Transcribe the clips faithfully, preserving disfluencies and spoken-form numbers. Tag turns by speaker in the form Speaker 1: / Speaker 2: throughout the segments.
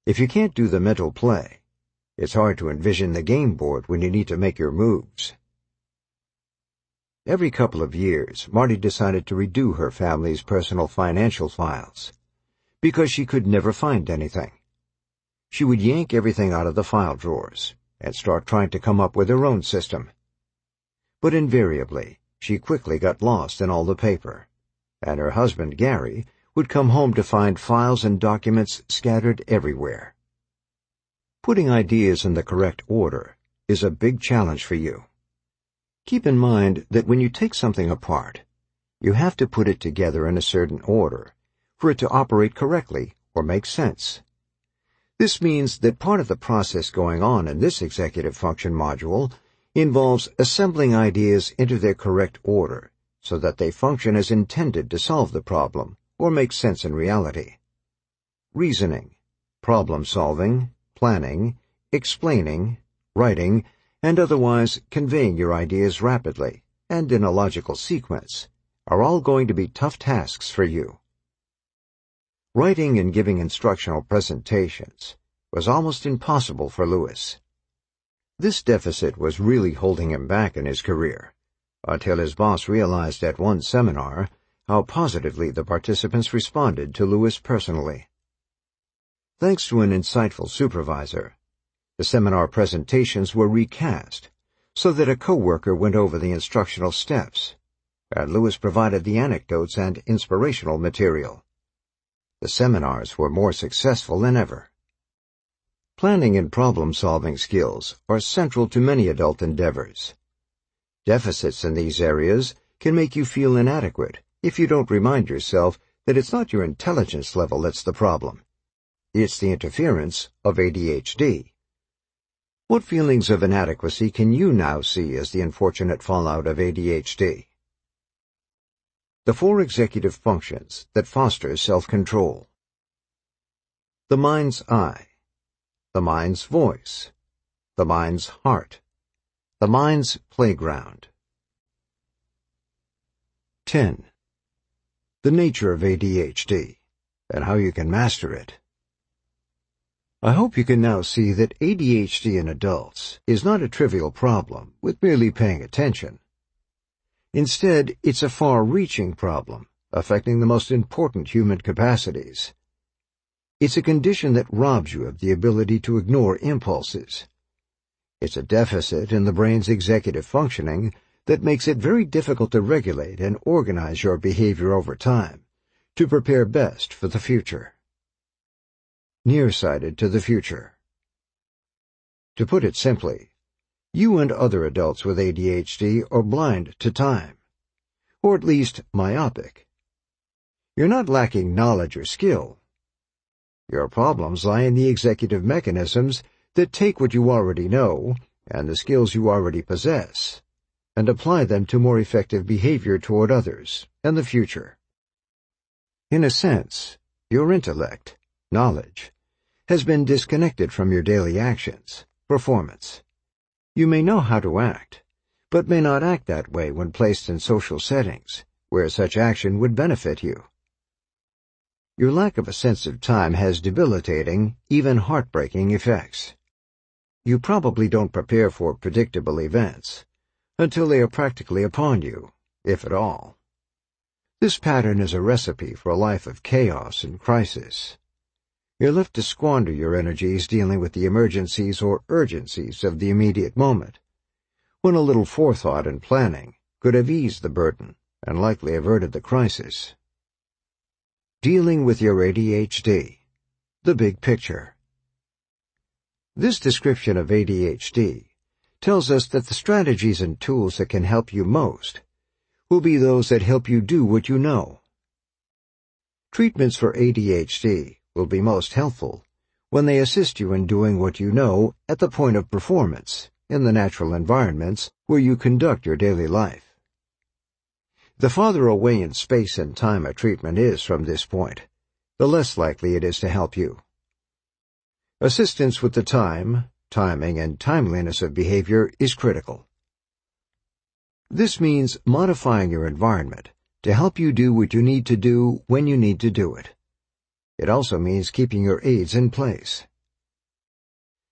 Speaker 1: If you can't do the mental play, it's hard to envision the game board when you need to make your moves. Every couple of years, Marty decided to redo her family's personal financial files, because she could never find anything. She would yank everything out of the file drawers and start trying to come up with her own system. But invariably, she quickly got lost in all the paper, and her husband, Gary, would come home to find files and documents scattered everywhere. Putting ideas in the correct order is a big challenge for you. Keep in mind that when you take something apart, you have to put it together in a certain order for it to operate correctly or make sense. This means that part of the process going on in this executive function module involves assembling ideas into their correct order so that they function as intended to solve the problem or make sense in reality. Reasoning, problem-solving, planning, explaining, writing, and otherwise conveying your ideas rapidly and in a logical sequence are all going to be tough tasks for you. Writing and giving instructional presentations was almost impossible for Lewis. This deficit was really holding him back in his career, until his boss realized at one seminar how positively the participants responded to Lewis personally. Thanks to an insightful supervisor, the seminar presentations were recast so that a coworker went over the instructional steps, and Lewis provided the anecdotes and inspirational material. The seminars were more successful than ever. Planning and problem-solving skills are central to many adult endeavors. Deficits in these areas can make you feel inadequate if you don't remind yourself that it's not your intelligence level that's the problem. It's the interference of A D H D. What feelings of inadequacy can you now see as the unfortunate fallout of A D H D? The four executive functions that foster self-control. The mind's eye, the mind's voice, the mind's heart, the mind's playground. ten. The nature of A D H D and how you can master it. I hope you can now see that A D H D in adults is not a trivial problem with merely paying attention. Instead, it's a far-reaching problem affecting the most important human capacities. It's a condition that robs you of the ability to ignore impulses. It's a deficit in the brain's executive functioning that makes it very difficult to regulate and organize your behavior over time to prepare best for the future. Nearsighted to the future. To put it simply, you and other adults with A D H D are blind to time, or at least myopic. You're not lacking knowledge or skill. Your problems lie in the executive mechanisms that take what you already know and the skills you already possess and apply them to more effective behavior toward others and the future. In a sense, your intellect, knowledge, has been disconnected from your daily actions, performance. You may know how to act, but may not act that way when placed in social settings, where such action would benefit you. Your lack of a sense of time has debilitating, even heartbreaking effects. You probably don't prepare for predictable events until they are practically upon you, if at all. This pattern is a recipe for a life of chaos and crisis. You're left to squander your energies dealing with the emergencies or urgencies of the immediate moment, when a little forethought and planning could have eased the burden and likely averted the crisis. Dealing with your A D H D. The big picture. This description of A D H D tells us that the strategies and tools that can help you most will be those that help you do what you know. Treatments for A D H D will be most helpful when they assist you in doing what you know at the point of performance in the natural environments where you conduct your daily life. The farther away in space and time a treatment is from this point, the less likely it is to help you. Assistance with the time, timing, and timeliness of behavior is critical. This means modifying your environment to help you do what you need to do when you need to do it. It also means keeping your aids in place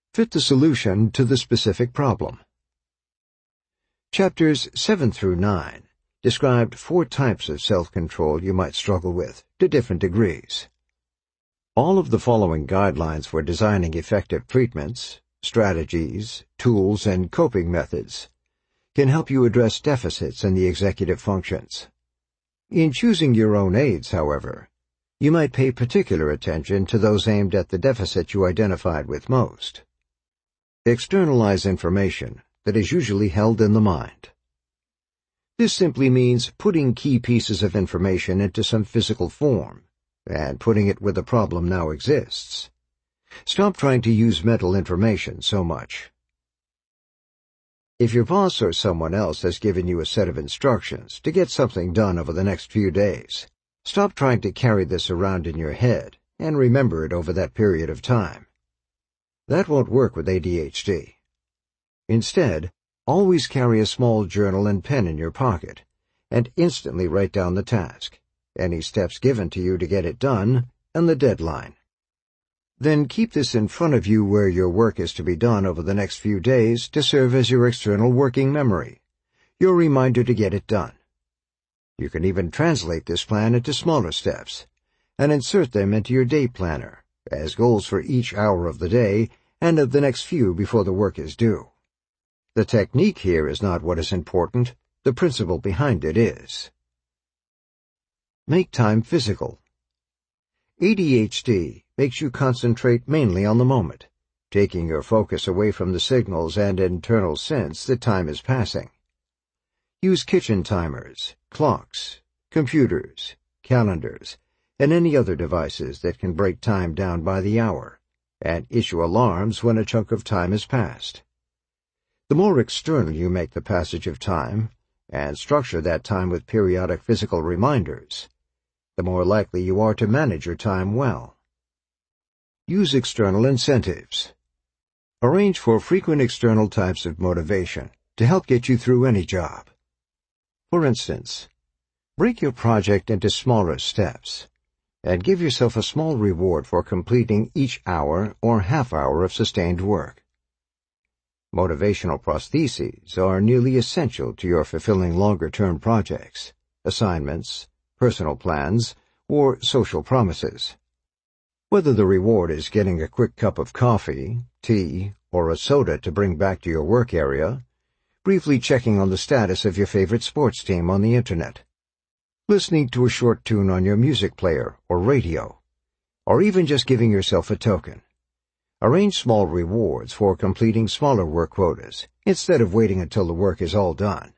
Speaker 1: Fit the solution to the specific problem. Chapters seven through nine described four types of self-control you might struggle with, to different degrees. All of the following guidelines for designing effective treatments, strategies, tools, and coping methods can help you address deficits in the executive functions. In choosing your own aids, however, you might pay particular attention to those aimed at the deficit you identified with most. Externalize information that is usually held in the mind. This simply means putting key pieces of information into some physical form and putting it where the problem now exists. Stop trying to use mental information so much. If your boss or someone else has given you a set of instructions to get something done over the next few days, stop trying to carry this around in your head and remember it over that period of time. That won't work with A D H D. Instead, always carry a small journal and pen in your pocket and instantly write down the task, any steps given to you to get it done, and the deadline. Then keep this in front of you where your work is to be done over the next few days to serve as your external working memory, your reminder to get it done. You can even translate this plan into smaller steps and insert them into your day planner as goals for each hour of the day and of the next few before the work is due. The technique here is not what is important, the principle behind it is. Make time physical. A D H D makes you concentrate mainly on the moment, taking your focus away from the signals and internal sense that time is passing. Use kitchen timers, clocks, computers, calendars, and any other devices that can break time down by the hour, and issue alarms when a chunk of time has passed. The more external you make the passage of time, and structure that time with periodic physical reminders, the more likely you are to manage your time well. Use external incentives. Arrange for frequent external types of motivation to help get you through any job. For instance, break your project into smaller steps and give yourself a small reward for completing each hour or half hour of sustained work. Motivational prostheses are nearly essential to your fulfilling longer-term projects, assignments, personal plans, or social promises. Whether the reward is getting a quick cup of coffee, tea, or a soda to bring back to your work area, briefly checking on the status of your favorite sports team on the Internet, listening to a short tune on your music player or radio, or even just giving yourself a token. Arrange small rewards for completing smaller work quotas instead of waiting until the work is all done.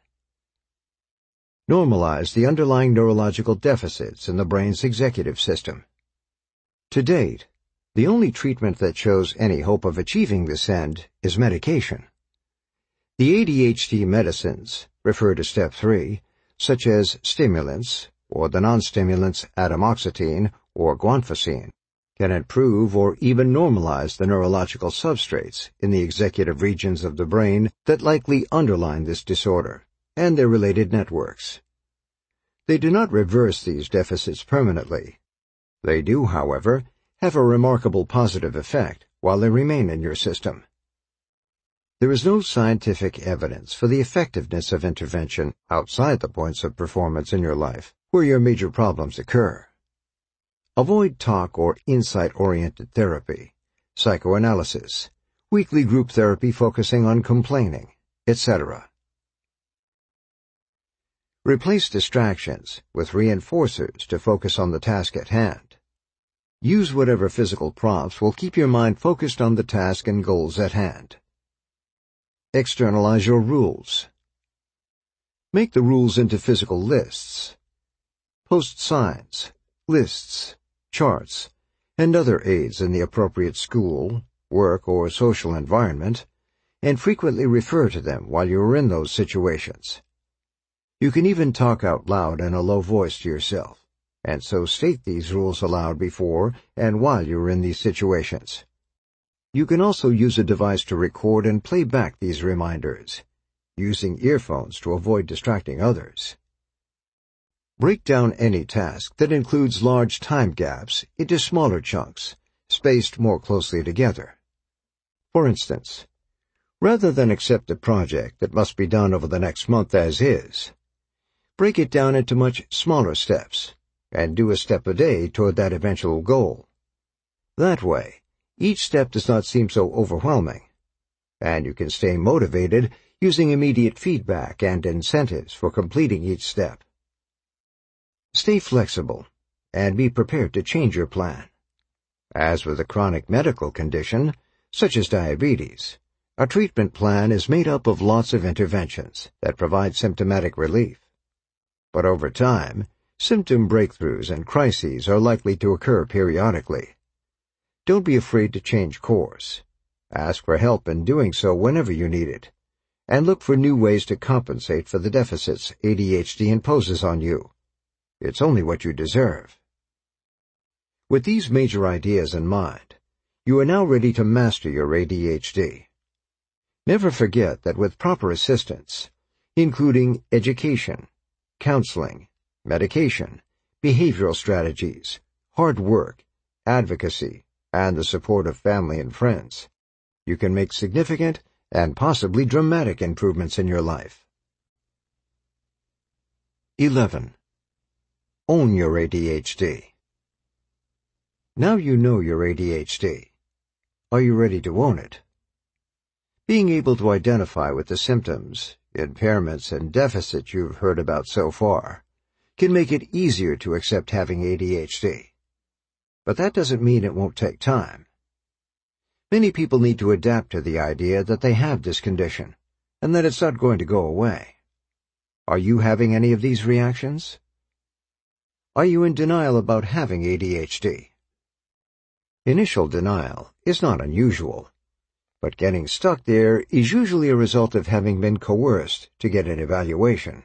Speaker 1: Normalize the underlying neurological deficits in the brain's executive system. To date, the only treatment that shows any hope of achieving this end is medication. The A D H D medicines refer to step three, such as stimulants or the non-stimulants atomoxetine or guanfacine, can improve or even normalize the neurological substrates in the executive regions of the brain that likely underline this disorder and their related networks. They do not reverse these deficits permanently. They do, however, have a remarkable positive effect while they remain in your system. There is no scientific evidence for the effectiveness of intervention outside the points of performance in your life where your major problems occur. Avoid talk or insight-oriented therapy, psychoanalysis, weekly group therapy focusing on complaining, et cetera. Replace distractions with reinforcers to focus on the task at hand. Use whatever physical prompts will keep your mind focused on the task and goals at hand. Externalize your rules. Make the rules into physical lists. Post signs, lists, charts, and other aids in the appropriate school, work, or social environment, and frequently refer to them while you are in those situations. You can even talk out loud in a low voice to yourself, and so state these rules aloud before and while you are in these situations. You can also use a device to record and play back these reminders, using earphones to avoid distracting others. Break down any task that includes large time gaps into smaller chunks, spaced more closely together. For instance, rather than accept a project that must be done over the next month as is, break it down into much smaller steps and do a step a day toward that eventual goal. That way, each step does not seem so overwhelming, and you can stay motivated using immediate feedback and incentives for completing each step. Stay flexible and be prepared to change your plan. As with a chronic medical condition, such as diabetes, a treatment plan is made up of lots of interventions that provide symptomatic relief. But over time, symptom breakthroughs and crises are likely to occur periodically. Don't be afraid to change course. Ask for help in doing so whenever you need it, and look for new ways to compensate for the deficits A D H D imposes on you. It's only what you deserve. With these major ideas in mind, you are now ready to master your A D H D. Never forget that with proper assistance, including education, counseling, medication, behavioral strategies, hard work, advocacy, and the support of family and friends, you can make significant and possibly dramatic improvements in your life. eleven. Own your A D H D. Now you know your A D H D. Are you ready to own it? Being able to identify with the symptoms, impairments, and deficits you've heard about so far can make it easier to accept having A D H D. But that doesn't mean it won't take time. Many people need to adapt to the idea that they have this condition and that it's not going to go away. Are you having any of these reactions? Are you in denial about having A D H D? Initial denial is not unusual, but getting stuck there is usually a result of having been coerced to get an evaluation.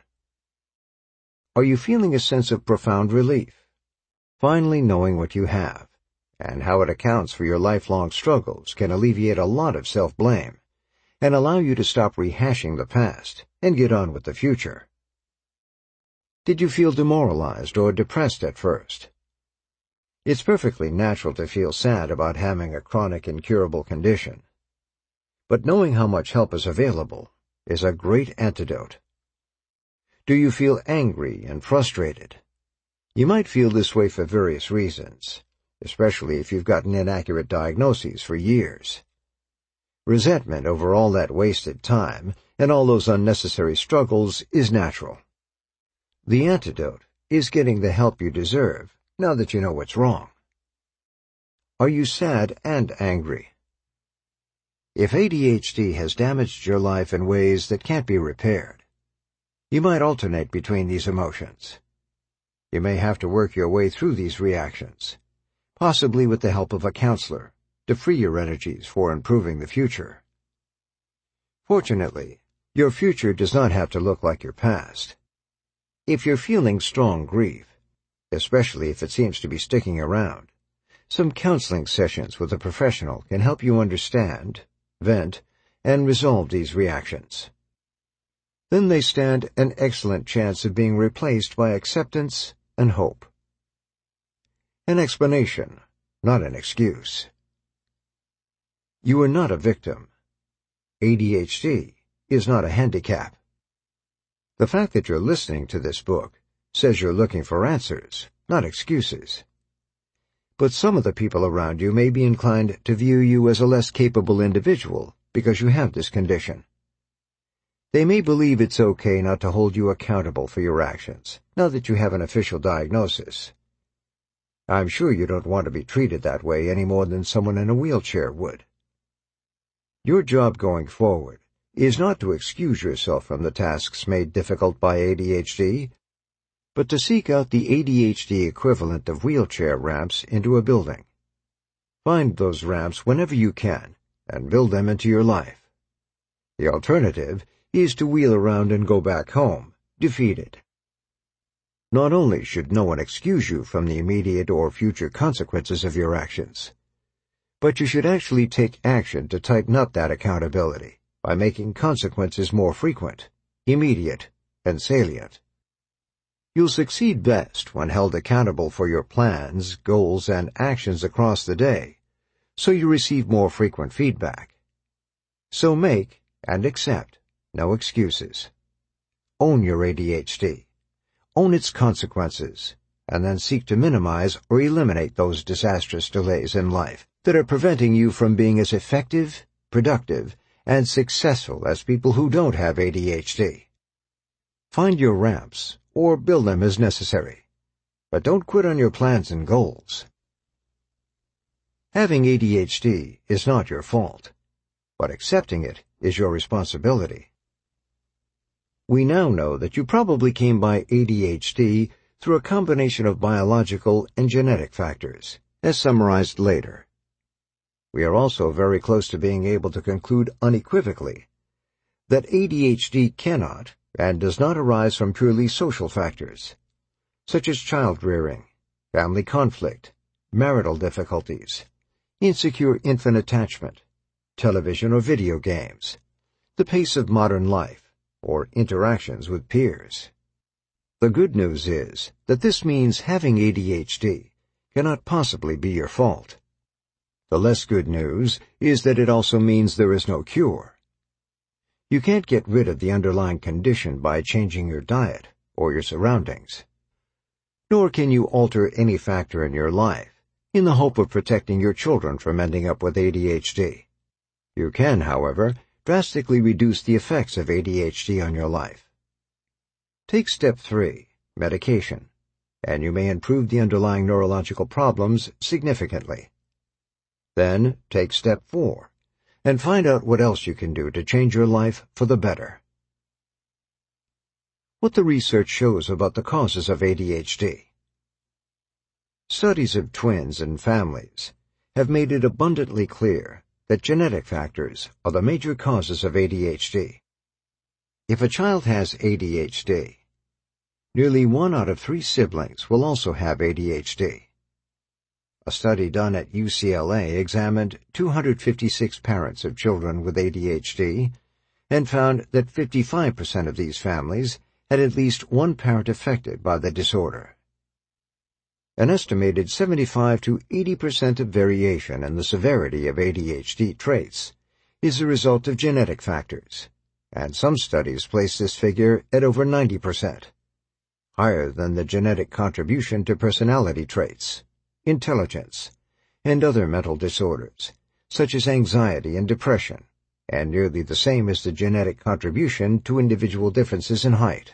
Speaker 1: Are you feeling a sense of profound relief, finally knowing what you have, and how it accounts for your lifelong struggles can alleviate a lot of self-blame and allow you to stop rehashing the past and get on with the future? Did you feel demoralized or depressed at first? It's perfectly natural to feel sad about having a chronic incurable condition, but knowing how much help is available is a great antidote. Do you feel angry and frustrated? You might feel this way for various reasons, especially if you've gotten inaccurate diagnoses for years. Resentment over all that wasted time and all those unnecessary struggles is natural. The antidote is getting the help you deserve now that you know what's wrong. Are you sad and angry? If A D H D has damaged your life in ways that can't be repaired, you might alternate between these emotions. You may have to work your way through these reactions, possibly with the help of a counselor, to free your energies for improving the future. Fortunately, your future does not have to look like your past. If you're feeling strong grief, especially if it seems to be sticking around, some counseling sessions with a professional can help you understand, vent, and resolve these reactions. Then they stand an excellent chance of being replaced by acceptance and hope. An explanation, not an excuse. You are not a victim. A D H D is not a handicap. The fact that you're listening to this book says you're looking for answers, not excuses. But some of the people around you may be inclined to view you as a less capable individual because you have this condition. They may believe it's okay not to hold you accountable for your actions, now that you have an official diagnosis. I'm sure you don't want to be treated that way any more than someone in a wheelchair would. Your job going forward is not to excuse yourself from the tasks made difficult by A D H D, but to seek out the A D H D equivalent of wheelchair ramps into a building. Find those ramps whenever you can and build them into your life. The alternative is to wheel around and go back home, defeated. Not only should no one excuse you from the immediate or future consequences of your actions, but you should actually take action to tighten up that accountability by making consequences more frequent, immediate, and salient. You'll succeed best when held accountable for your plans, goals, and actions across the day, so you receive more frequent feedback So make and accept no excuses. Own your A D H D. Own its consequences, and then seek to minimize or eliminate those disastrous delays in life that are preventing you from being as effective, productive, and successful as people who don't have A D H D. Find your ramps, or build them as necessary, but don't quit on your plans and goals. Having A D H D is not your fault, but accepting it is your responsibility. We now know that you probably came by A D H D through a combination of biological and genetic factors, as summarized later. We are also very close to being able to conclude unequivocally that A D H D cannot and does not arise from purely social factors, such as child-rearing, family conflict, marital difficulties, insecure infant attachment, television or video games, the pace of modern life, or interactions with peers. The good news is that this means having A D H D cannot possibly be your fault. The less good news is that it also means there is no cure. You can't get rid of the underlying condition by changing your diet or your surroundings. Nor can you alter any factor in your life in the hope of protecting your children from ending up with A D H D. You can, however, drastically reduce the effects of A D H D on your life. Take step three, medication, and you may improve the underlying neurological problems significantly. Then take step four, and find out what else you can do to change your life for the better. What the research shows about the causes of A D H D. Studies of twins and families have made it abundantly clear that genetic factors are the major causes of A D H D. If a child has A D H D, nearly one out of three siblings will also have A D H D. A study done at U C L A examined two hundred fifty-six parents of children with A D H D and found that fifty-five percent of these families had at least one parent affected by the disorder. An estimated seventy-five to eighty percent of variation in the severity of A D H D traits is a result of genetic factors, and some studies place this figure at over ninety percent, higher than the genetic contribution to personality traits, intelligence, and other mental disorders, such as anxiety and depression, and nearly the same as the genetic contribution to individual differences in height.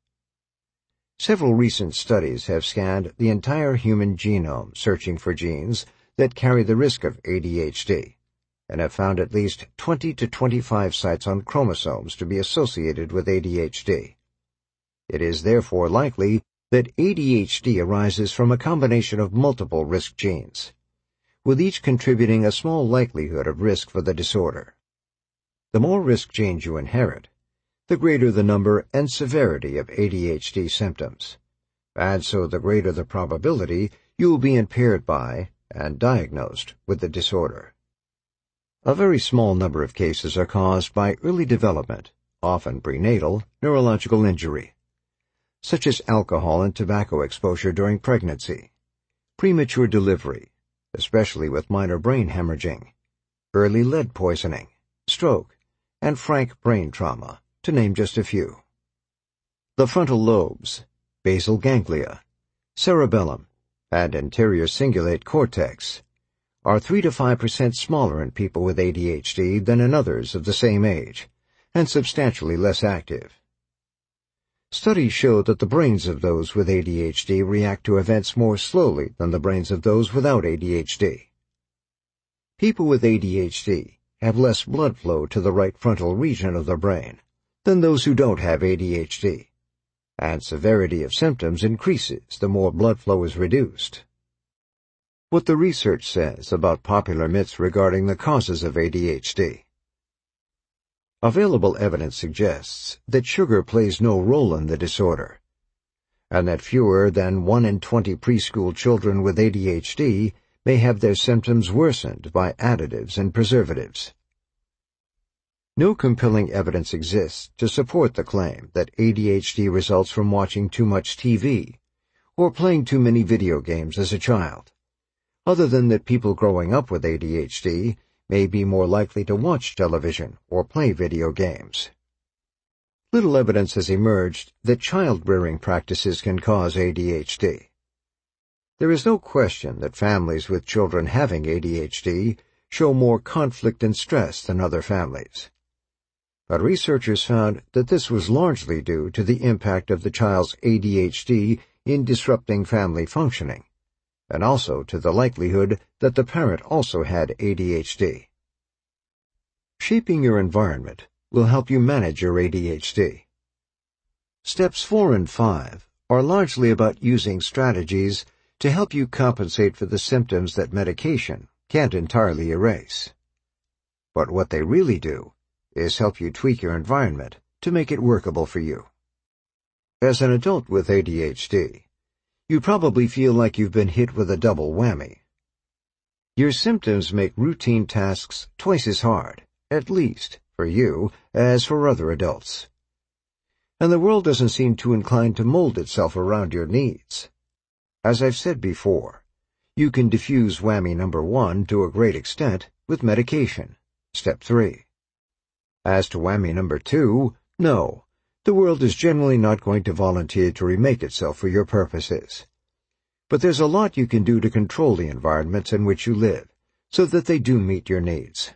Speaker 1: Several recent studies have scanned the entire human genome searching for genes that carry the risk of A D H D, and have found at least twenty to twenty-five sites on chromosomes to be associated with A D H D. It is therefore likely that A D H D arises from a combination of multiple risk genes, with each contributing a small likelihood of risk for the disorder. The more risk genes you inherit, the greater the number and severity of A D H D symptoms, and so the greater the probability you will be impaired by and diagnosed with the disorder. A very small number of cases are caused by early development, often prenatal, neurological injury, such as alcohol and tobacco exposure during pregnancy, premature delivery, especially with minor brain hemorrhaging, early lead poisoning, stroke, and frank brain trauma, to name just a few. The frontal lobes, basal ganglia, cerebellum, and anterior cingulate cortex are three to five percent smaller in people with A D H D than in others of the same age, and substantially less active. Studies show that the brains of those with A D H D react to events more slowly than the brains of those without A D H D. People with A D H D have less blood flow to the right frontal region of the brain than those who don't have A D H D, and severity of symptoms increases the more blood flow is reduced. What the research says about popular myths regarding the causes of A D H D. Available evidence suggests that sugar plays no role in the disorder, and that fewer than one in twenty preschool children with A D H D may have their symptoms worsened by additives and preservatives. No compelling evidence exists to support the claim that A D H D results from watching too much T V or playing too many video games as a child, other than that people growing up with A D H D may be more likely to watch television or play video games. Little evidence has emerged that child-rearing practices can cause A D H D. There is no question that families with children having A D H D show more conflict and stress than other families. But researchers found that this was largely due to the impact of the child's A D H D in disrupting family functioning, and also to the likelihood that the parent also had A D H D. Shaping your environment will help you manage your A D H D. Steps four and five are largely about using strategies to help you compensate for the symptoms that medication can't entirely erase. But what they really do is help you tweak your environment to make it workable for you. As an adult with A D H D, you probably feel like you've been hit with a double whammy. Your symptoms make routine tasks twice as hard, at least, for you as for other adults. And the world doesn't seem too inclined to mold itself around your needs. As I've said before, you can diffuse whammy number one to a great extent with medication, step three. As to whammy number two, no, the world is generally not going to volunteer to remake itself for your purposes. But there's a lot you can do to control the environments in which you live, so that they do meet your needs.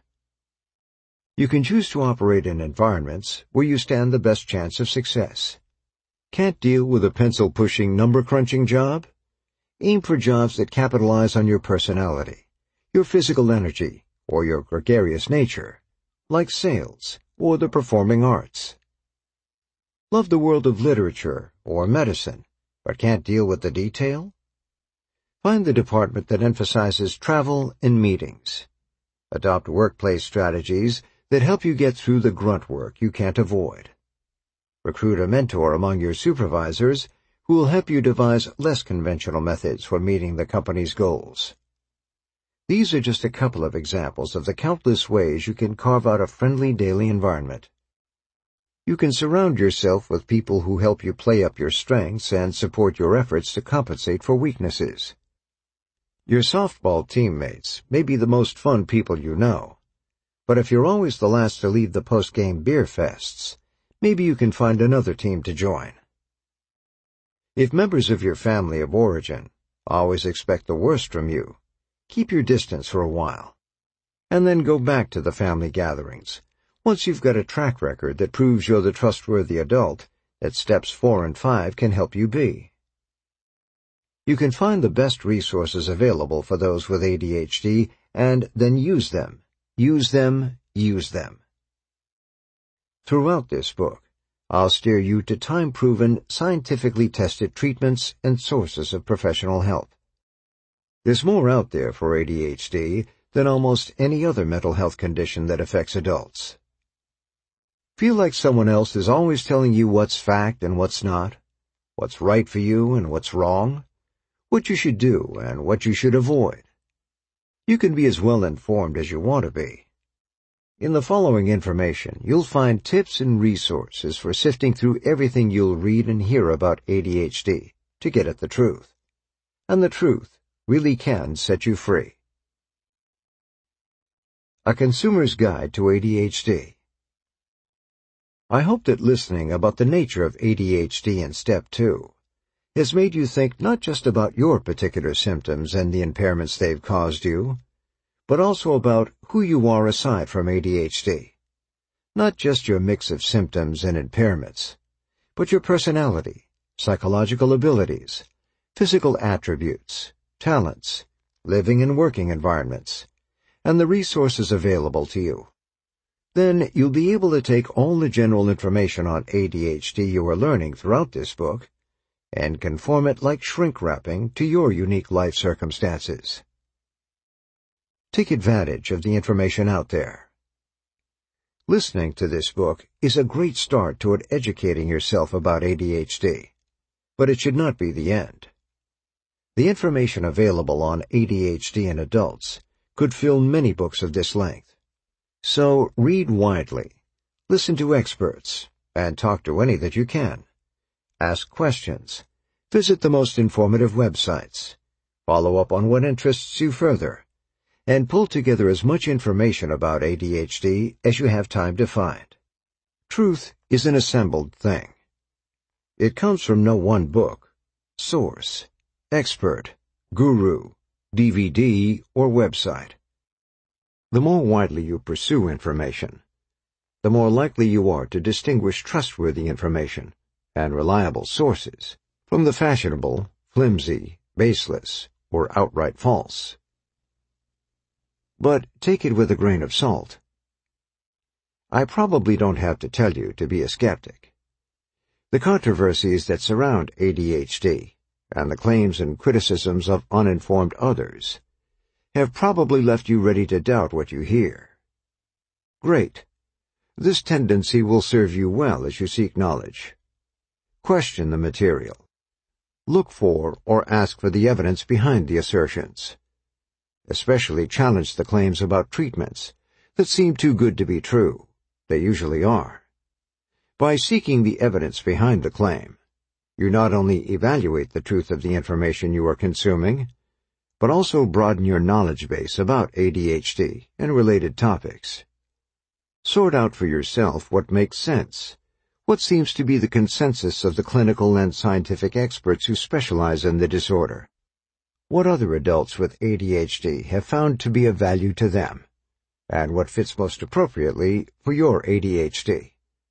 Speaker 1: You can choose to operate in environments where you stand the best chance of success. Can't deal with a pencil-pushing, number-crunching job? Aim for jobs that capitalize on your personality, your physical energy, or your gregarious nature, like sales or the performing arts. Love the world of literature or medicine, but can't deal with the detail? Find the department that emphasizes travel and meetings. Adopt workplace strategies that help you get through the grunt work you can't avoid. Recruit a mentor among your supervisors who will help you devise less conventional methods for meeting the company's goals. These are just a couple of examples of the countless ways you can carve out a friendly daily environment. You can surround yourself with people who help you play up your strengths and support your efforts to compensate for weaknesses. Your softball teammates may be the most fun people you know, but if you're always the last to leave the post-game beer fests, maybe you can find another team to join. If members of your family of origin always expect the worst from you, keep your distance for a while, and then go back to the family gatherings once you've got a track record that proves you're the trustworthy adult that steps four and five can help you be. You can find the best resources available for those with A D H D and then use them, use them, use them. Throughout this book, I'll steer you to time-proven, scientifically tested treatments and sources of professional help. There's more out there for A D H D than almost any other mental health condition that affects adults. Feel like someone else is always telling you what's fact and what's not, what's right for you and what's wrong, what you should do and what you should avoid. You can be as well informed as you want to be. In the following information, you'll find tips and resources for sifting through everything you'll read and hear about A D H D to get at the truth. And the truth really can set you free. A Consumer's Guide to A D H D. I hope that listening about the nature of A D H D in Step two has made you think not just about your particular symptoms and the impairments they've caused you, but also about who you are aside from A D H D. Not just your mix of symptoms and impairments, but your personality, psychological abilities, physical attributes, talents, living and working environments, and the resources available to you. Then you'll be able to take all the general information on A D H D you are learning throughout this book and conform it like shrink-wrapping to your unique life circumstances. Take advantage of the information out there. Listening to this book is a great start toward educating yourself about A D H D, but it should not be the end. The information available on A D H D in adults could fill many books of this length. So read widely, listen to experts, and talk to any that you can. Ask questions, visit the most informative websites, follow up on what interests you further, and pull together as much information about A D H D as you have time to find. Truth is an assembled thing. It comes from no one book, source, expert, guru, D V D, or website. The more widely you pursue information, the more likely you are to distinguish trustworthy information and reliable sources from the fashionable, flimsy, baseless, or outright false. But take it with a grain of salt. I probably don't have to tell you to be a skeptic. The controversies that surround A D H D and the claims and criticisms of uninformed others have probably left you ready to doubt what you hear. Great. This tendency will serve you well as you seek knowledge. Question the material. Look for or ask for the evidence behind the assertions. Especially challenge the claims about treatments that seem too good to be true. They usually are. By seeking the evidence behind the claim, you not only evaluate the truth of the information you are consuming, but also broaden your knowledge base about A D H D and related topics. Sort out for yourself what makes sense, what seems to be the consensus of the clinical and scientific experts who specialize in the disorder. What other adults with A D H D have found to be of value to them, and what fits most appropriately for your A D H D.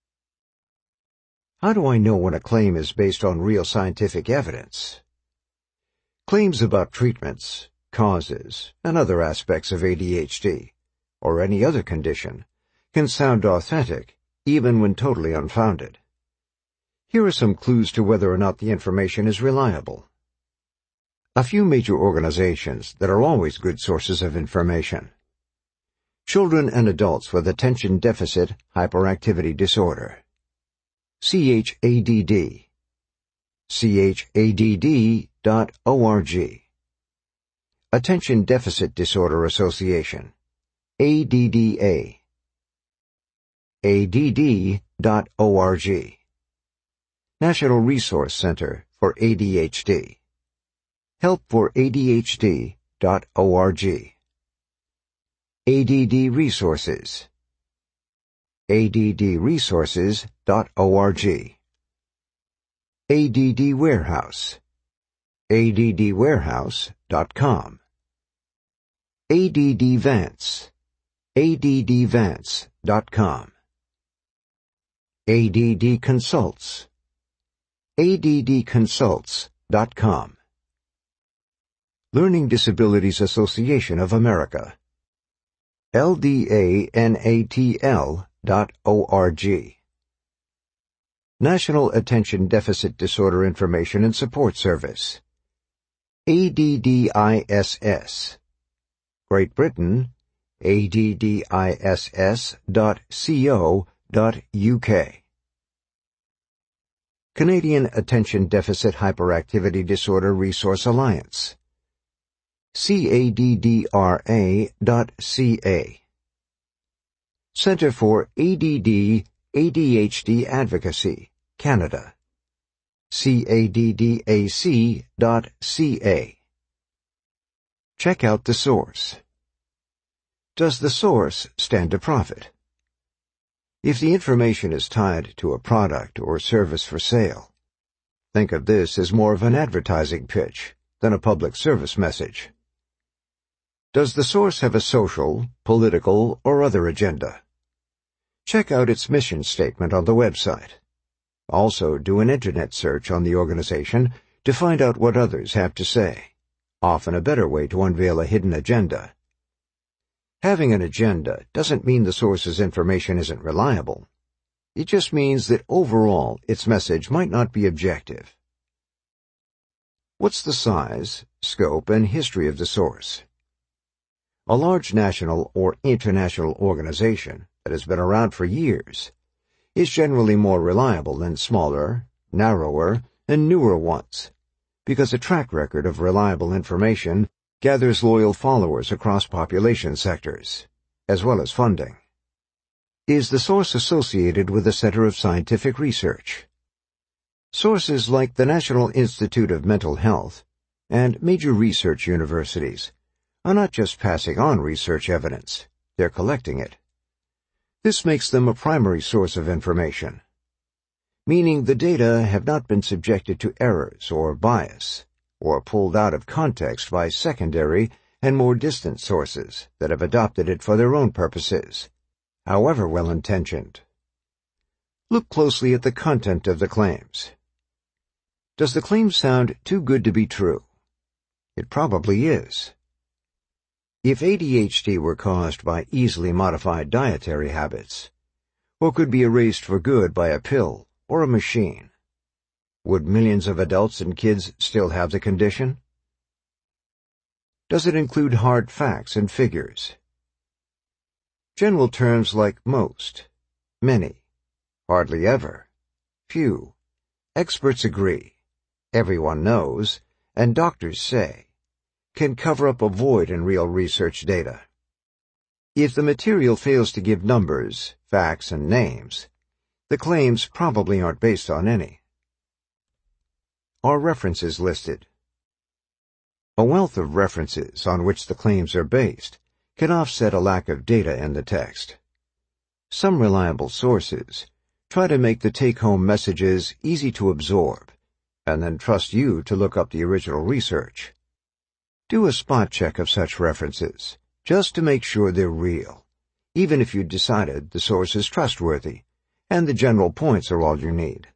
Speaker 1: How do I know when a claim is based on real scientific evidence? Claims about treatments, causes, and other aspects of A D H D, or any other condition, can sound authentic, even when totally unfounded. Here are some clues to whether or not the information is reliable. A few major organizations that are always good sources of information. Children and Adults with Attention Deficit Hyperactivity Disorder. C H A D D. C H A D D dot org. Attention Deficit Disorder Association. A D D A. A D D dot org. National Resource Center for A D H D. help for A D H D dot org. A D D Resources. A D D resources dot org. A D D Warehouse. A D D warehouse dot com. A D D Vance. A D D vance dot com. A D D Consults. A D D consults dot com. Learning Disabilities Association of America. L D A N A T L dot org. National Attention Deficit Disorder Information and Support Service. A D D I S S. Great Britain, A D D I S S dot co dot U K. Canadian Attention Deficit Hyperactivity Disorder Resource Alliance. C A D D R A dot C A. Centre for A D D A D H D Advocacy, Canada. C A D D A C dot C A. Check out the source. Does the source stand to profit? If the information is tied to a product or service for sale, think of this as more of an advertising pitch than a public service message. Does the source have a social, political, or other agenda? Check out its mission statement on the website. Also, do an internet search on the organization to find out what others have to say, often a better way to unveil a hidden agenda. Having an agenda doesn't mean the source's information isn't reliable. It just means that overall its message might not be objective. What's the size, scope, and history of the source? A large national or international organization that has been around for years is generally more reliable than smaller, narrower, and newer ones, because a track record of reliable information gathers loyal followers across population sectors, as well as funding. Is the source associated with a center of scientific research? Sources like the National Institute of Mental Health and major research universities are not just passing on research evidence, they're collecting it. This makes them a primary source of information, meaning the data have not been subjected to errors or bias, or pulled out of context by secondary and more distant sources that have adopted it for their own purposes, however well-intentioned. Look closely at the content of the claims. Does the claim sound too good to be true? It probably is. If A D H D were caused by easily modified dietary habits, or could be erased for good by a pill or a machine, would millions of adults and kids still have the condition? Does it include hard facts and figures? General terms like most, many, hardly ever, few, experts agree, everyone knows, and doctors say, can cover up a void in real research data. If the material fails to give numbers, facts, and names, the claims probably aren't based on any. Are references listed? A wealth of references on which the claims are based can offset a lack of data in the text. Some reliable sources try to make the take-home messages easy to absorb, and then trust you to look up the original research. Do a spot check of such references, just to make sure they're real, even if you decided the source is trustworthy, and the general points are all you need.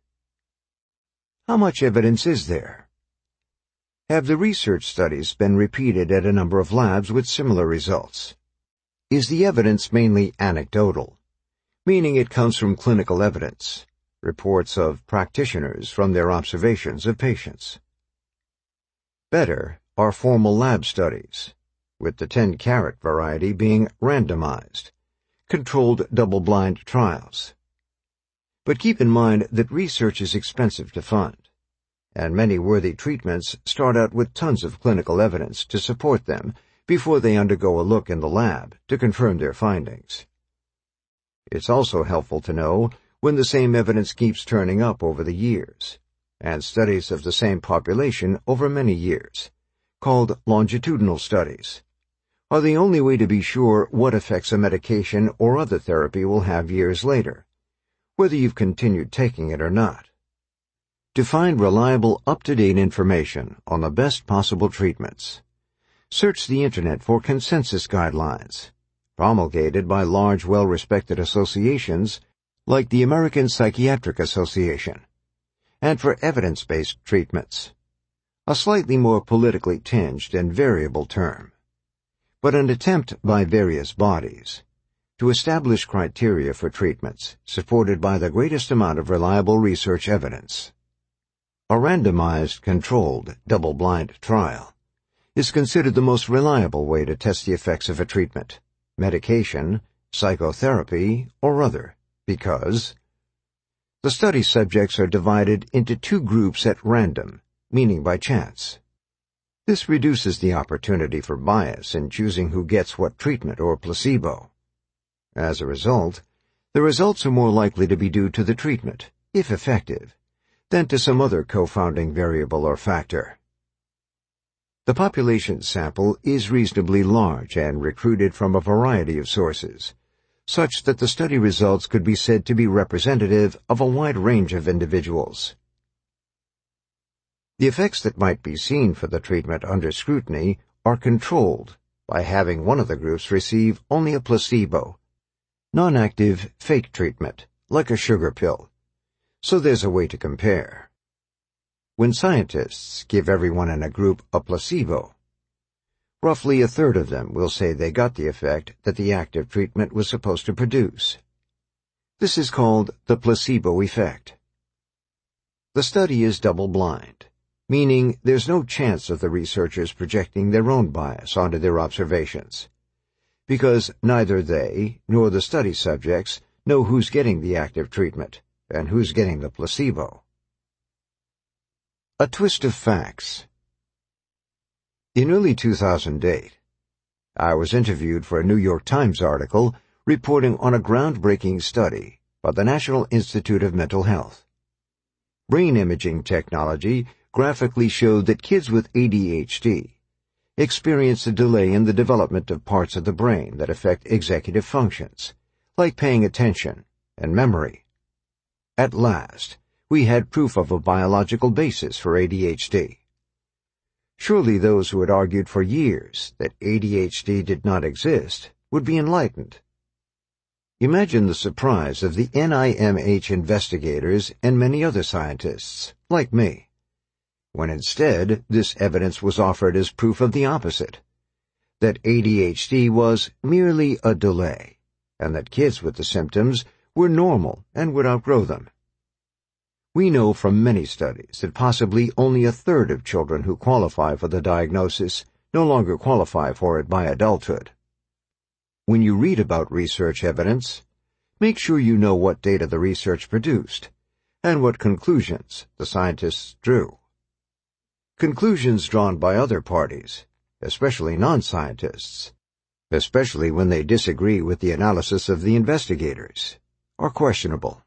Speaker 1: How much evidence is there? Have the research studies been repeated at a number of labs with similar results? Is the evidence mainly anecdotal, meaning it comes from clinical evidence, reports of practitioners from their observations of patients? Better are formal lab studies, with the ten-carat variety being randomized, controlled double-blind trials. But keep in mind that research is expensive to fund, and many worthy treatments start out with tons of clinical evidence to support them before they undergo a look in the lab to confirm their findings. It's also helpful to know when the same evidence keeps turning up over the years, and studies of the same population over many years, called longitudinal studies, are the only way to be sure what effects a medication or other therapy will have years later, whether you've continued taking it or not. To find reliable, up-to-date information on the best possible treatments, search the Internet for consensus guidelines, promulgated by large, well-respected associations like the American Psychiatric Association, and for evidence-based treatments, a slightly more politically tinged and variable term, but an attempt by various bodies to establish criteria for treatments supported by the greatest amount of reliable research evidence. A randomized, controlled, double-blind trial is considered the most reliable way to test the effects of a treatment, medication, psychotherapy, or other, because the study subjects are divided into two groups at random, meaning by chance. This reduces the opportunity for bias in choosing who gets what treatment or placebo. As a result, the results are more likely to be due to the treatment, if effective, than to some other confounding variable or factor. The population sample is reasonably large and recruited from a variety of sources, such that the study results could be said to be representative of a wide range of individuals. The effects that might be seen for the treatment under scrutiny are controlled by having one of the groups receive only a placebo, non-active fake treatment, like a sugar pill, so there's a way to compare. When scientists give everyone in a group a placebo, roughly a third of them will say they got the effect that the active treatment was supposed to produce. This is called the placebo effect. The study is double-blind, meaning there's no chance of the researchers projecting their own bias onto their observations, because neither they nor the study subjects know who's getting the active treatment and who's getting the placebo. A twist of facts. In early two thousand eight, I was interviewed for a New York Times article reporting on a groundbreaking study by the National Institute of Mental Health. Brain imaging technology graphically showed that kids with A D H D experience a delay in the development of parts of the brain that affect executive functions, like paying attention and memory. At last, we had proof of a biological basis for A D H D. Surely those who had argued for years that A D H D did not exist would be enlightened. Imagine the surprise of the N I M H investigators and many other scientists, like me, when instead this evidence was offered as proof of the opposite, that A D H D was merely a delay, and that kids with the symptoms were normal and would outgrow them. We know from many studies that possibly only a third of children who qualify for the diagnosis no longer qualify for it by adulthood. When you read about research evidence, make sure you know what data the research produced and what conclusions the scientists drew. Conclusions drawn by other parties, especially non-scientists, especially when they disagree with the analysis of the investigators, are questionable.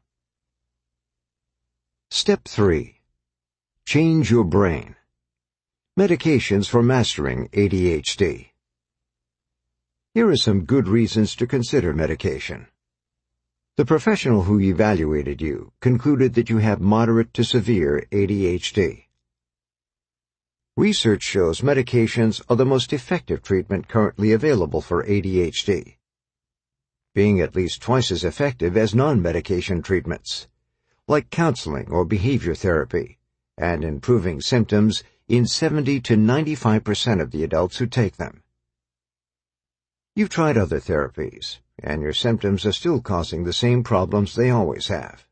Speaker 1: Step three. Change your brain. Medications for mastering A D H D. Here are some good reasons to consider medication. The professional who evaluated you concluded that you have moderate to severe A D H D. Research shows medications are the most effective treatment currently available for A D H D, being at least twice as effective as non-medication treatments, like counseling or behavior therapy, and improving symptoms in seventy to ninety-five percent of the adults who take them. You've tried other therapies, and your symptoms are still causing the same problems they always have.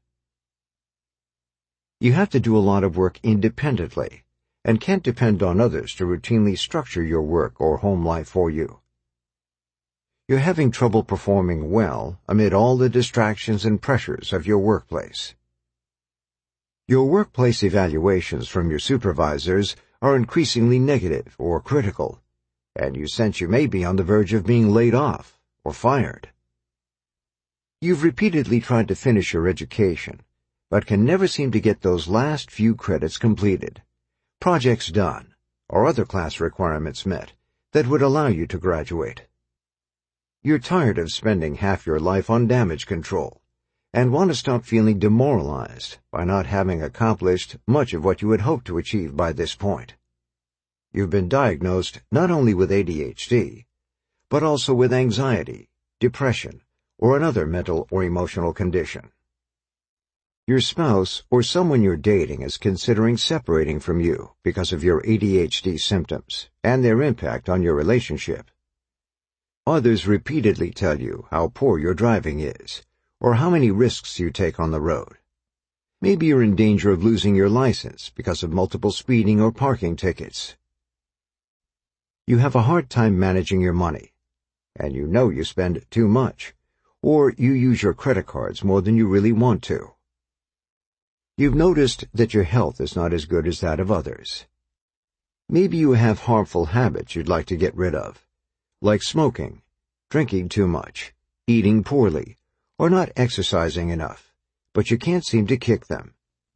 Speaker 1: You have to do a lot of work independently, and can't depend on others to routinely structure your work or home life for you. You're having trouble performing well amid all the distractions and pressures of your workplace. Your workplace evaluations from your supervisors are increasingly negative or critical, and you sense you may be on the verge of being laid off or fired. You've repeatedly tried to finish your education, but can never seem to get those last few credits completed, projects done, or other class requirements met that would allow you to graduate. You're tired of spending half your life on damage control, and want to stop feeling demoralized by not having accomplished much of what you had hoped to achieve by this point. You've been diagnosed not only with A D H D, but also with anxiety, depression, or another mental or emotional condition. Your spouse or someone you're dating is considering separating from you because of your A D H D symptoms and their impact on your relationship. Others repeatedly tell you how poor your driving is, or how many risks you take on the road. Maybe you're in danger of losing your license because of multiple speeding or parking tickets. You have a hard time managing your money, and you know you spend too much, or you use your credit cards more than you really want to. You've noticed that your health is not as good as that of others. Maybe you have harmful habits you'd like to get rid of, like smoking, drinking too much, eating poorly, or not exercising enough, but you can't seem to kick them.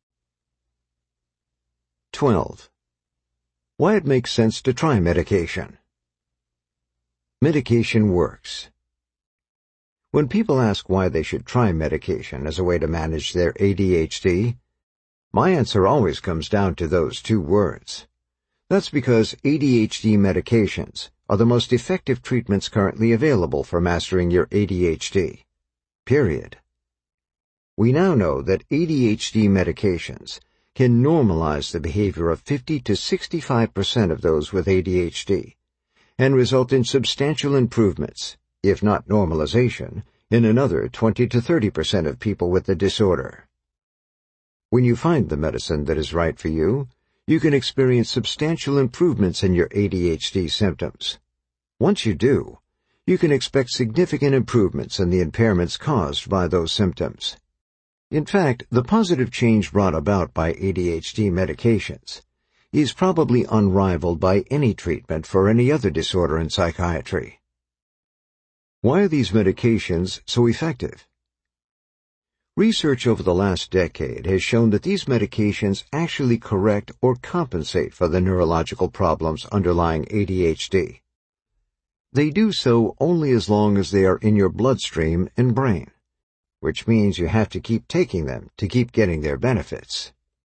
Speaker 1: twelve. Why it makes sense to try medication. Medication works. When people ask why they should try medication as a way to manage their A D H D, my answer always comes down to those two words. That's because A D H D medications are the most effective treatments currently available for mastering your A D H D. Period. We now know that A D H D medications can normalize the behavior of fifty to sixty-five percent of those with A D H D and result in substantial improvements, if not normalization, in another twenty to thirty percent of people with the disorder. When you find the medicine that is right for you, you can experience substantial improvements in your A D H D symptoms. Once you do, you can expect significant improvements in the impairments caused by those symptoms. In fact, the positive change brought about by A D H D medications is probably unrivaled by any treatment for any other disorder in psychiatry. Why are these medications so effective? Research over the last decade has shown that these medications actually correct or compensate for the neurological problems underlying A D H D. They do so only as long as they are in your bloodstream and brain, which means you have to keep taking them to keep getting their benefits.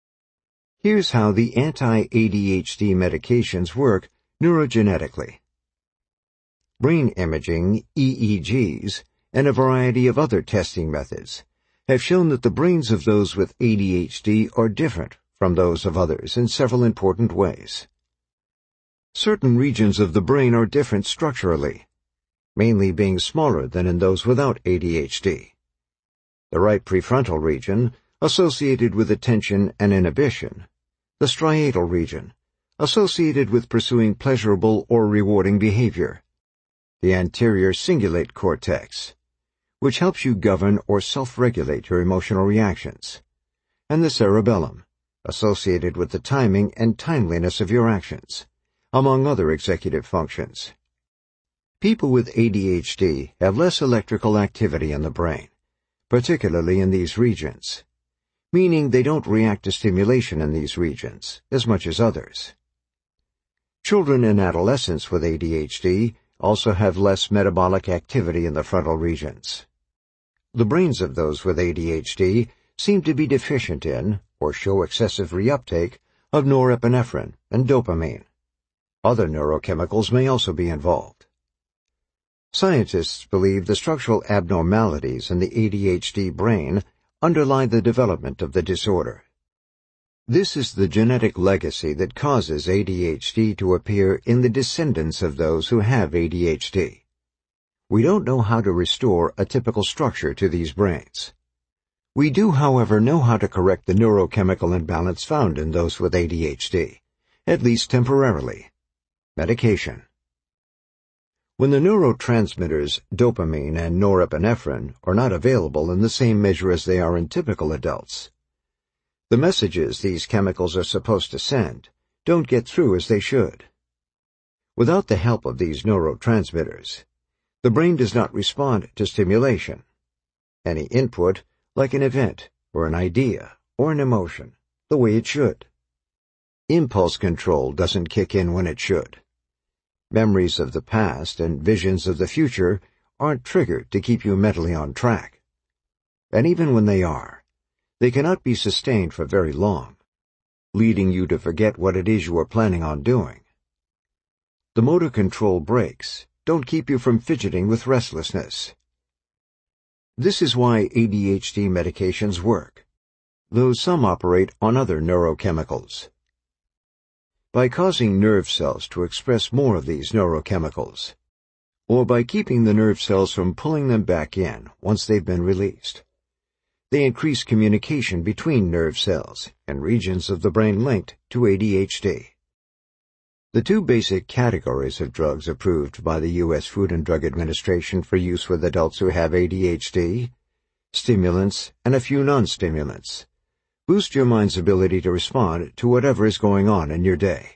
Speaker 1: Here's how the anti-A D H D medications work neurogenetically. Brain imaging, E E Gs, and a variety of other testing methods have shown that the brains of those with A D H D are different from those of others in several important ways. Certain regions of the brain are different structurally, mainly being smaller than in those without A D H D. The right prefrontal region, associated with attention and inhibition, the striatal region, associated with pursuing pleasurable or rewarding behavior, the anterior cingulate cortex, which helps you govern or self-regulate your emotional reactions, and the cerebellum, associated with the timing and timeliness of your actions, among other executive functions. People with A D H D have less electrical activity in the brain, particularly in these regions, meaning they don't react to stimulation in these regions as much as others. Children and adolescents with A D H D also have less metabolic activity in the frontal regions. The brains of those with A D H D seem to be deficient in, or show excessive reuptake, of norepinephrine and dopamine. Other neurochemicals may also be involved. Scientists believe the structural abnormalities in the A D H D brain underlie the development of the disorder. This is the genetic legacy that causes A D H D to appear in the descendants of those who have A D H D. We don't know how to restore a typical structure to these brains. We do, however, know how to correct the neurochemical imbalance found in those with A D H D, at least temporarily. Medication. When the neurotransmitters dopamine and norepinephrine are not available in the same measure as they are in typical adults, the messages these chemicals are supposed to send don't get through as they should. Without the help of these neurotransmitters, the brain does not respond to stimulation. Any input, like an event or an idea or an emotion, the way it should. Impulse control doesn't kick in when it should. Memories of the past and visions of the future aren't triggered to keep you mentally on track. And even when they are, they cannot be sustained for very long, leading you to forget what it is you are planning on doing. The motor control breaks don't keep you from fidgeting with restlessness. This is why A D H D medications work, though some operate on other neurochemicals. By causing nerve cells to express more of these neurochemicals, or by keeping the nerve cells from pulling them back in once they've been released, they increase communication between nerve cells and regions of the brain linked to A D H D. The two basic categories of drugs approved by the U S Food and Drug Administration for use with adults who have A D H D, stimulants and a few non-stimulants, boost your mind's ability to respond to whatever is going on in your day.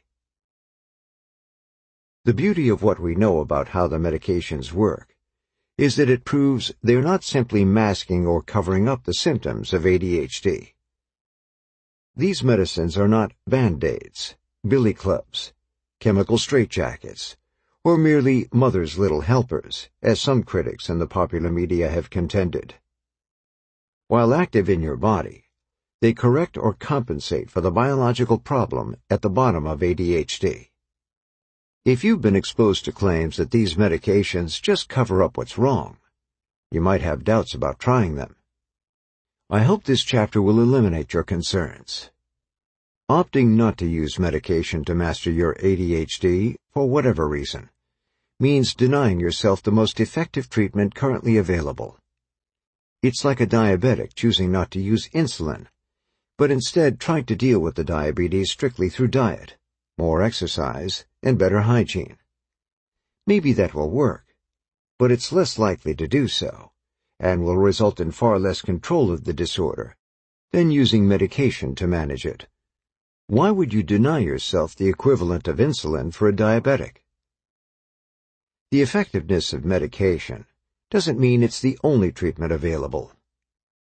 Speaker 1: The beauty of what we know about how the medications work is that it proves they're not simply masking or covering up the symptoms of A D H D. These medicines are not Band-Aids, billy clubs, chemical straitjackets, or merely mother's little helpers, as some critics in the popular media have contended. While active in your body, they correct or compensate for the biological problem at the bottom of A D H D. If you've been exposed to claims that these medications just cover up what's wrong, you might have doubts about trying them. I hope this chapter will eliminate your concerns. Opting not to use medication to master your A D H D, for whatever reason, means denying yourself the most effective treatment currently available. It's like a diabetic choosing not to use insulin, but instead trying to deal with the diabetes strictly through diet, more exercise, and better hygiene. Maybe that will work, but it's less likely to do so, and will result in far less control of the disorder than using medication to manage it. Why would you deny yourself the equivalent of insulin for a diabetic? The effectiveness of medication doesn't mean it's the only treatment available.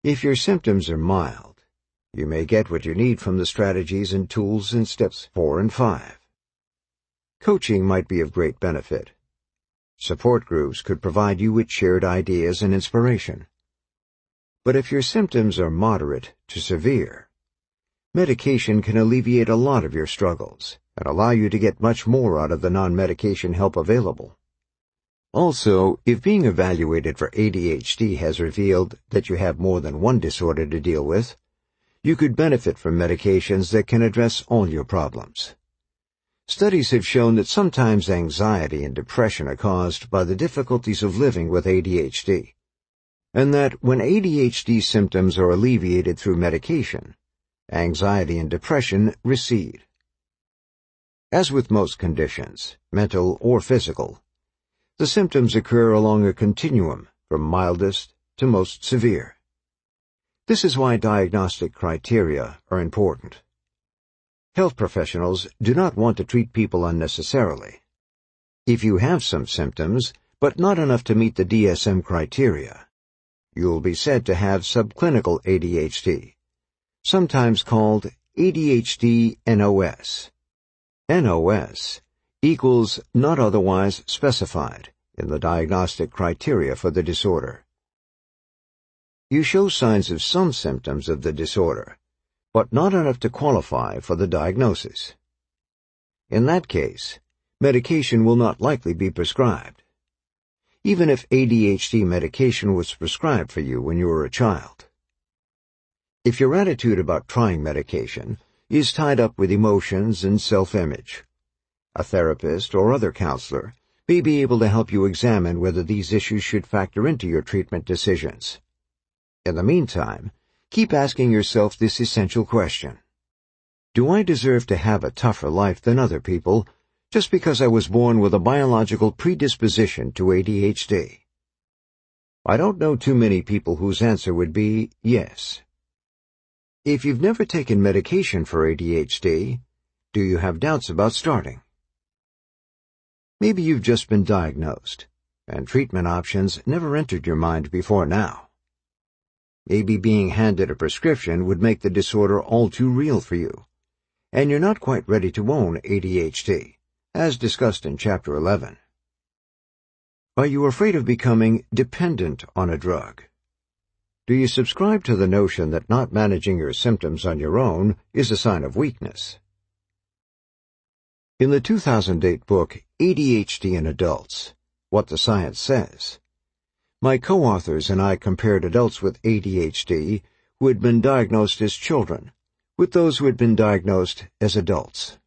Speaker 1: If your symptoms are mild, you may get what you need from the strategies and tools in steps four and five. Coaching might be of great benefit. Support groups could provide you with shared ideas and inspiration. But if your symptoms are moderate to severe, medication can alleviate a lot of your struggles and allow you to get much more out of the non-medication help available. Also, if being evaluated for A D H D has revealed that you have more than one disorder to deal with, you could benefit from medications that can address all your problems. Studies have shown that sometimes anxiety and depression are caused by the difficulties of living with A D H D, and that when A D H D symptoms are alleviated through medication, anxiety and depression recede. As with most conditions, mental or physical, the symptoms occur along a continuum from mildest to most severe. This is why diagnostic criteria are important. Health professionals do not want to treat people unnecessarily. If you have some symptoms, but not enough to meet the D S M criteria, you will be said to have subclinical A D H D, sometimes called A D H D N O S. N O S equals not otherwise specified in the diagnostic criteria for the disorder. You show signs of some symptoms of the disorder, but not enough to qualify for the diagnosis. In that case, medication will not likely be prescribed, even if A D H D medication was prescribed for you when you were a child. If your attitude about trying medication is tied up with emotions and self-image, a therapist or other counselor may be able to help you examine whether these issues should factor into your treatment decisions. In the meantime, keep asking yourself this essential question: do I deserve to have a tougher life than other people just because I was born with a biological predisposition to A D H D? I don't know too many people whose answer would be yes. If you've never taken medication for A D H D, do you have doubts about starting? Maybe you've just been diagnosed, and treatment options never entered your mind before now. Maybe being handed a prescription would make the disorder all too real for you, and you're not quite ready to own A D H D, as discussed in Chapter eleven. Are you afraid of becoming dependent on a drug? Do you subscribe to the notion that not managing your symptoms on your own is a sign of weakness? In the two thousand eight book, A D H D in Adults, What the Science Says, my co-authors and I compared adults with A D H D who had been diagnosed as children with those who had been diagnosed as adults.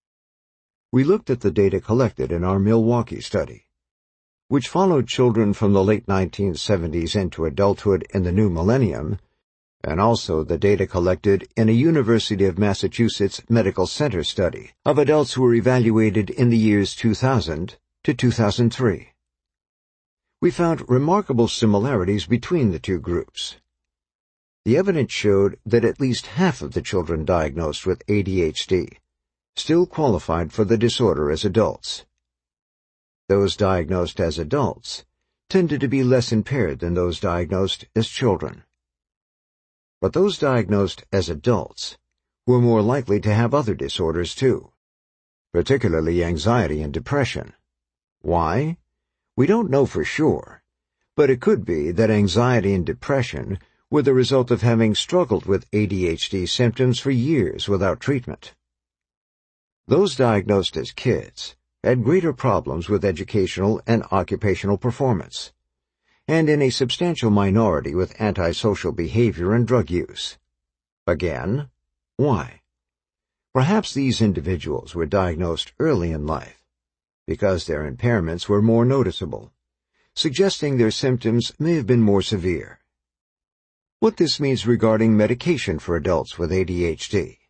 Speaker 1: We looked at the data collected in our Milwaukee study, which followed children from the late nineteen seventies into adulthood in the new millennium, and also the data collected in a University of Massachusetts Medical Center study of adults who were evaluated in the years two thousand to two thousand three. We found remarkable similarities between the two groups. The evidence showed that at least half of the children diagnosed with A D H D still qualified for the disorder as adults. Those diagnosed as adults tended to be less impaired than those diagnosed as children. But those diagnosed as adults were more likely to have other disorders too, particularly anxiety and depression. Why? We don't know for sure, but it could be that anxiety and depression were the result of having struggled with A D H D symptoms for years without treatment. Those diagnosed as kids had greater problems with educational and occupational performance, and in a substantial minority with antisocial behavior and drug use. Again, why? Perhaps these individuals were diagnosed early in life because their impairments were more noticeable, suggesting their symptoms may have been more severe. What this means regarding medication for adults with A D H D.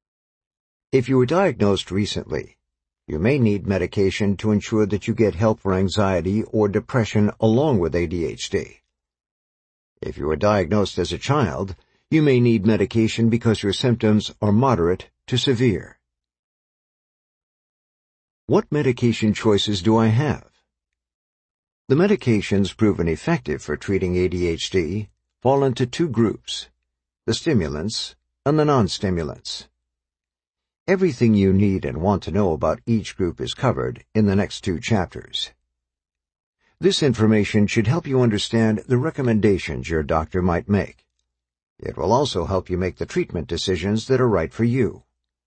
Speaker 1: If you were diagnosed recently, you may need medication to ensure that you get help for anxiety or depression along with A D H D. If you were diagnosed as a child, you may need medication because your symptoms are moderate to severe. What medication choices do I have? The medications proven effective for treating A D H D fall into two groups: the stimulants and the non-stimulants. Everything you need and want to know about each group is covered in the next two chapters. This information should help you understand the recommendations your doctor might make. It will also help you make the treatment decisions that are right for you.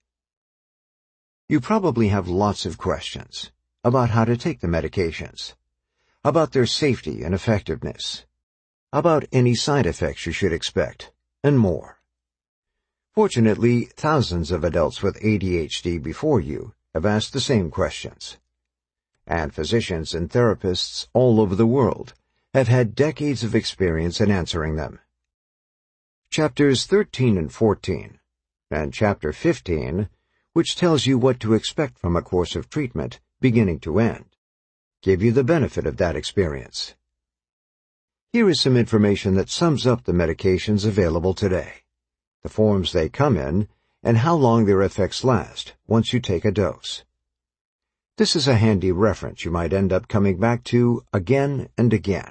Speaker 1: You probably have lots of questions about how to take the medications, about their safety and effectiveness, about any side effects you should expect, and more. Fortunately, thousands of adults with A D H D before you have asked the same questions, and physicians and therapists all over the world have had decades of experience in answering them. Chapters thirteen and fourteen, and Chapter fifteen, which tells you what to expect from a course of treatment beginning to end, give you the benefit of that experience. Here is some information that sums up the medications available today, the forms they come in, and how long their effects last once you take a dose. This is a handy reference you might end up coming back to again and again.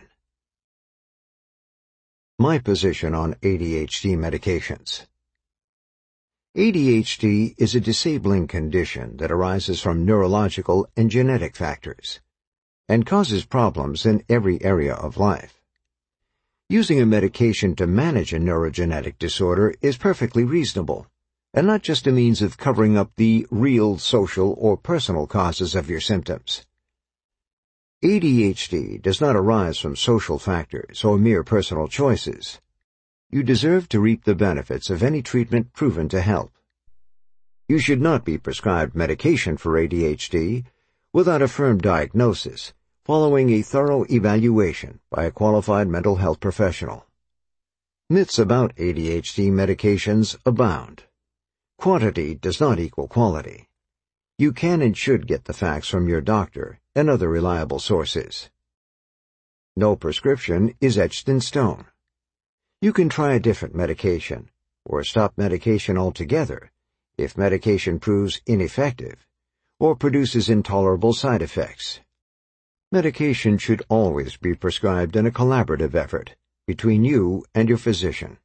Speaker 1: My position on A D H D medications. A D H D is a disabling condition that arises from neurological and genetic factors and causes problems in every area of life. Using a medication to manage a neurogenetic disorder is perfectly reasonable, and not just a means of covering up the real social or personal causes of your symptoms. A D H D does not arise from social factors or mere personal choices. You deserve to reap the benefits of any treatment proven to help. You should not be prescribed medication for A D H D without a firm diagnosis, following a thorough evaluation by a qualified mental health professional. Myths about A D H D medications abound. Quantity does not equal quality. You can and should get the facts from your doctor and other reliable sources. No prescription is etched in stone. You can try a different medication, or stop medication altogether if medication proves ineffective or produces intolerable side effects. Medication should always be prescribed in a collaborative effort between you and your physician.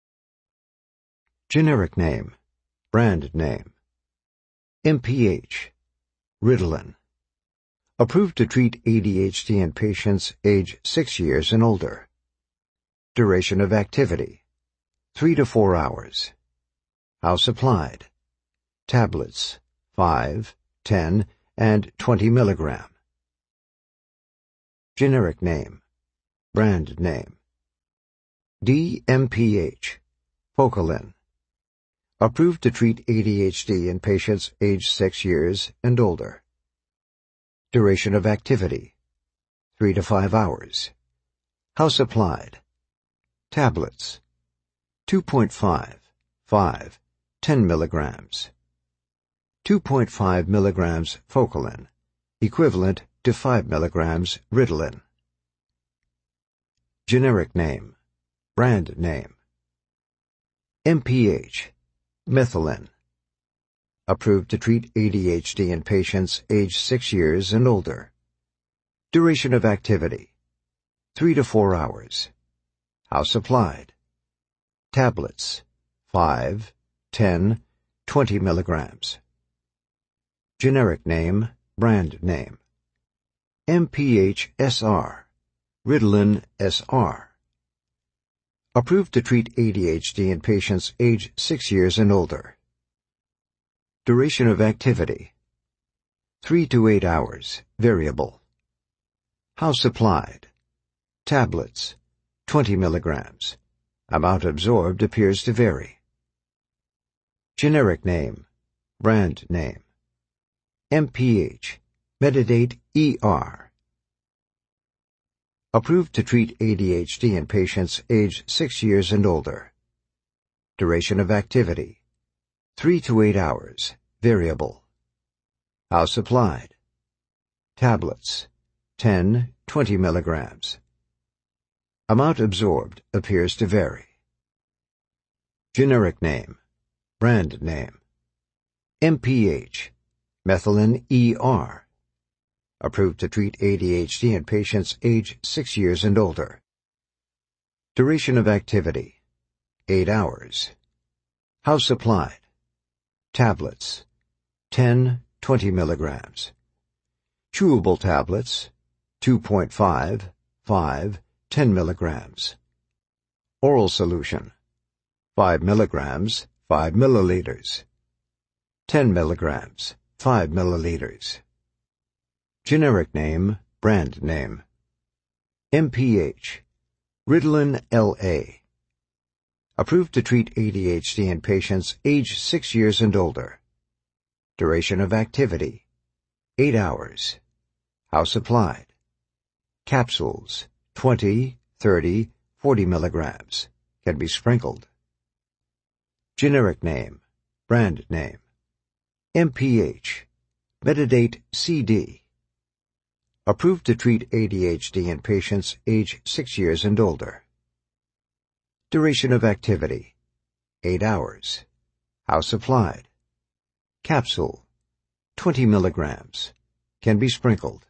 Speaker 1: Generic name, brand name. M P H, Ritalin. Approved to treat A D H D in patients age six years and older. Duration of activity, three to four hours. How supplied? Tablets, five, ten, and twenty milligram. Generic name, brand name. D M P H, Focalin. Approved to treat A D H D in patients age six years and older. Duration of activity, three to five hours. How supplied? Tablets, two point five, five, ten milligrams. two point five milligrams Focalin, equivalent to five milligrams Ritalin. Generic name, brand name. M P H, Methylene. Approved to treat A D H D in patients age six years and older. Duration of activity, three to four hours. How supplied? Tablets, five, ten, twenty milligrams. Generic name, brand name. M P H S R, Ritalin S R. Approved to treat A D H D in patients age six years and older. Duration of activity, three to eight hours, variable. How supplied? Tablets, twenty milligrams. Amount absorbed appears to vary. Generic name, brand name. M P H, Metadate E R. Approved to treat A D H D in patients age six years and older. Duration of activity, three to eight hours, variable. How supplied? Tablets, ten, twenty milligrams. Amount absorbed appears to vary. Generic name, brand name. M P H, Methylene E R. Approved to treat A D H D in patients age six years and older. Duration of activity, eight hours. How supplied? Tablets, ten, twenty milligrams. Chewable tablets, two point five, five, ten milligrams. Oral solution, five milligrams, five milliliters. ten milligrams, five milliliters. Generic name, brand name. M P H, Ritalin L A. Approved to treat A D H D in patients aged six years and older. Duration of activity, eight hours. How supplied? Capsules, twenty, thirty, forty milligrams. Can be sprinkled. Generic name, brand name. M P H, Metadate C D. Approved to treat A D H D in patients aged six years and older. Duration of activity, eight hours. How supplied? Capsule, twenty milligrams. Can be sprinkled.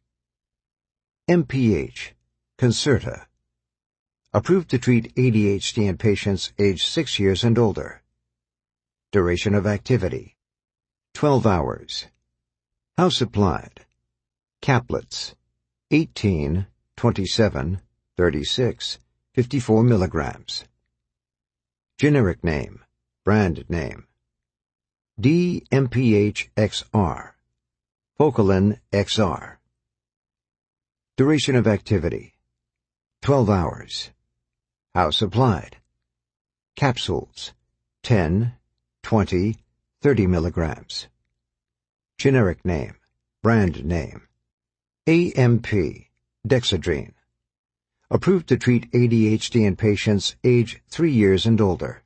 Speaker 1: M P H, Concerta. Approved to treat A D H D in patients aged six years and older. Duration of activity, twelve hours. How supplied? Caplets, eighteen, twenty-seven, thirty-six, fifty-four milligrams. Generic name, brand name. D M P H X R, Focalin X R. Duration of activity, twelve hours. How supplied? Capsules, ten, twenty, thirty milligrams. Generic name, brand name. A M P, Dexedrine. Approved to treat A D H D in patients aged three years and older.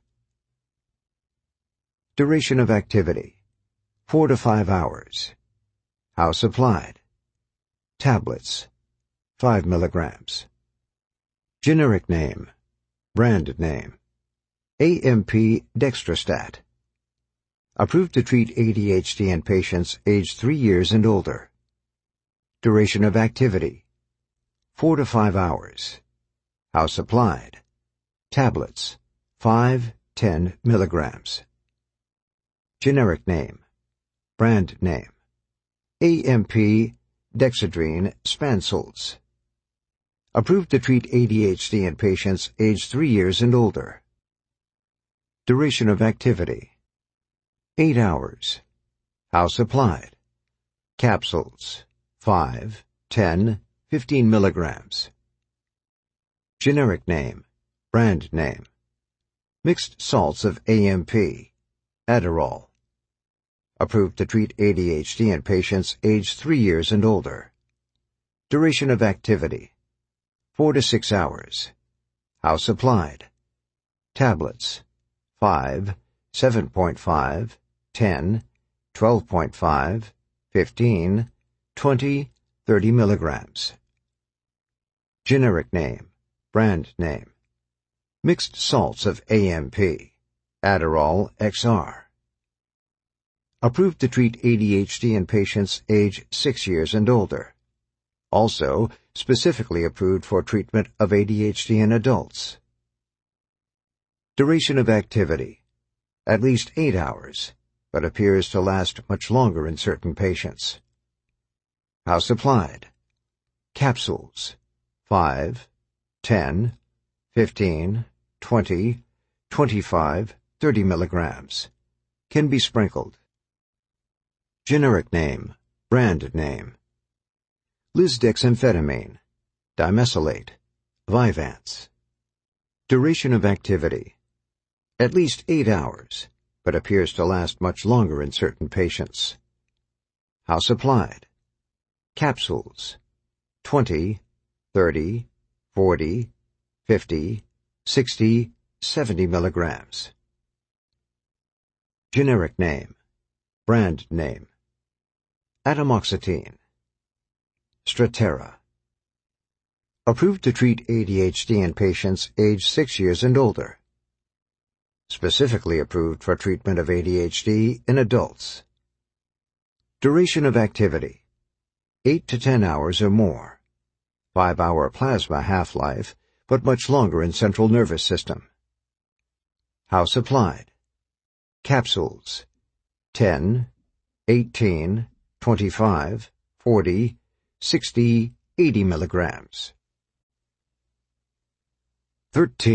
Speaker 1: Duration of activity, four to five hours. How supplied? Tablets, five milligrams. Generic name, brand name. A M P Dextrostat. Approved to treat A D H D in patients aged three years and older. Duration of activity, four to five hours. How supplied? Tablets, five, ten milligrams. Generic name, brand name. A M P Dexedrine Spansults. Approved to treat A D H D in patients aged three years and older. Duration of activity, eight hours. How supplied? Capsules, five, ten, fifteen milligrams. Generic name, brand name. Mixed salts of A M P, Adderall. Approved to treat A D H D in patients aged three years and older. Duration of activity, four to six hours. How supplied? Tablets, five, seven point five, ten, twelve point five, fifteen, twenty, thirty milligrams. Generic name, brand name. Mixed salts of A M P, Adderall X R. Approved to treat A D H D in patients aged six years and older. Also, specifically approved for treatment of A D H D in adults. Duration of activity, at least eight hours, but appears to last much longer in certain patients. How supplied? Capsules, five, ten, fifteen, twenty, twenty-five, thirty milligrams. Can be sprinkled. Generic name, brand name. Lisdexamphetamine, dimesylate, Vyvanse. Duration of activity, at least eight hours, but appears to last much longer in certain patients. How supplied? Capsules, twenty, thirty, forty, fifty, sixty, seventy milligrams. Generic name, brand name. Atomoxetine, Strattera. Approved to treat A D H D in patients aged six years and older. Specifically approved for treatment of A D H D in adults. Duration of activity, eight to ten hours or more. five hour plasma half-life, but much longer in central nervous system. House applied. Capsules: ten, eighteen, twenty-five, forty, sixty, eighty milligrams. thirteen.